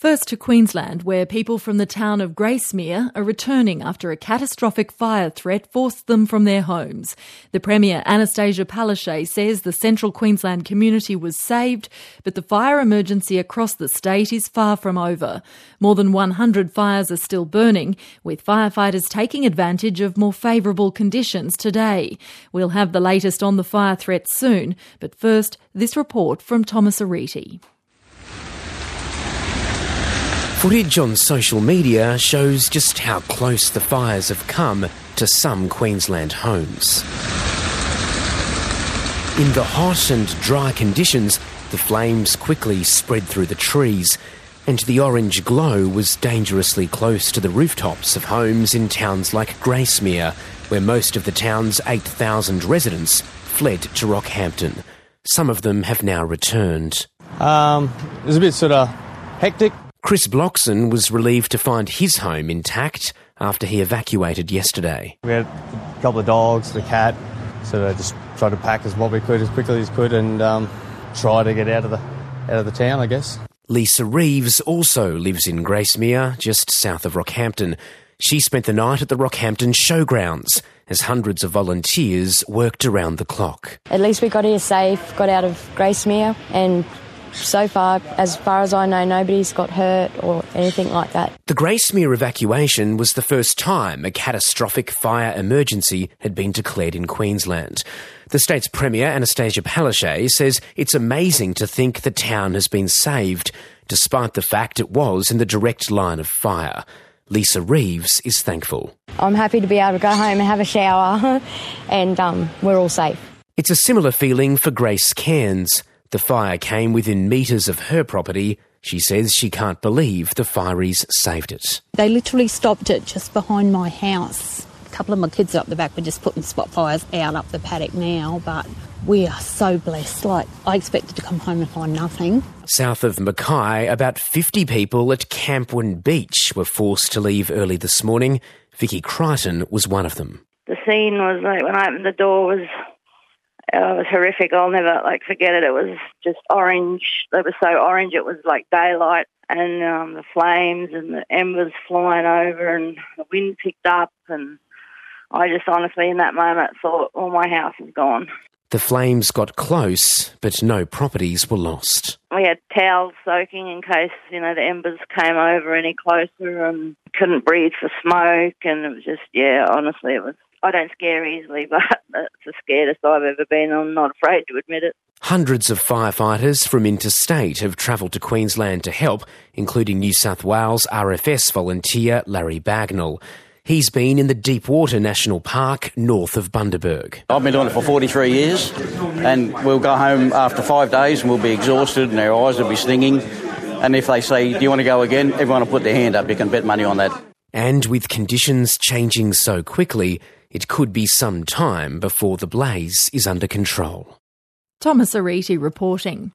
First to Queensland, where people from the town of Gracemere are returning after a catastrophic fire threat forced them from their homes. The Premier, Anastasia Palaszczuk, says the central Queensland community was saved, but the fire emergency across the state is far from over. More than 100 fires are still burning, with firefighters taking advantage of more favourable conditions today. We'll have the latest on the fire threat soon, but first, this report from Thomas Ariti. Footage on social media shows just how close the fires have come to some Queensland homes. In the hot and dry conditions, the flames quickly spread through the trees, and the orange glow was dangerously close to the rooftops of homes in towns like Gracemere, where most of the town's 8,000 residents fled to Rockhampton. Some of them have now returned. It was a bit sort of hectic. Chris Bloxon was relieved to find his home intact after he evacuated yesterday. We had a couple of dogs, the cat, so I just tried to pack as what we could as quickly as could and try to get out of the town, I guess. Lisa Reeves also lives in Gracemere, just south of Rockhampton. She spent the night at the Rockhampton Showgrounds as hundreds of volunteers worked around the clock. At least we got here safe, got out of Gracemere, and so far as I know, nobody's got hurt or anything like that. The Gracemere evacuation was the first time a catastrophic fire emergency had been declared in Queensland. The state's Premier, Anastasia Palaszczuk, says it's amazing to think the town has been saved, despite the fact it was in the direct line of fire. Lisa Reeves is thankful. I'm happy to be able to go home and have a shower and we're all safe. It's a similar feeling for Grace Cairns. The fire came within metres of her property. She says she can't believe the fireys saved it. They literally stopped it just behind my house. A couple of my kids up the back were just putting spot fires out up the paddock now, but we are so blessed. I expected to come home and find nothing. South of Mackay, about 50 people at Campwyn Beach were forced to leave early this morning. Vicky Crichton was one of them. The scene was when I opened the door it was horrific. I'll never forget it. It was just orange. It was so orange it was like daylight, and the flames and the embers flying over, and the wind picked up, and I just honestly in that moment thought, oh, my house is gone. The flames got close, but no properties were lost. We had towels soaking in case, the embers came over any closer, and couldn't breathe for smoke, and it was just, honestly, it was. I don't scare easily, but it's the scariest I've ever been. I'm not afraid to admit it. Hundreds of firefighters from interstate have travelled to Queensland to help, including New South Wales RFS volunteer Larry Bagnall. He's been in the Deepwater National Park north of Bundaberg. I've been doing it for 43 years, and we'll go home after 5 days and we'll be exhausted and our eyes will be stinging. And if they say, do you want to go again, everyone will put their hand up. You can bet money on that. And with conditions changing so quickly, it could be some time before the blaze is under control. Thomas Ariti reporting.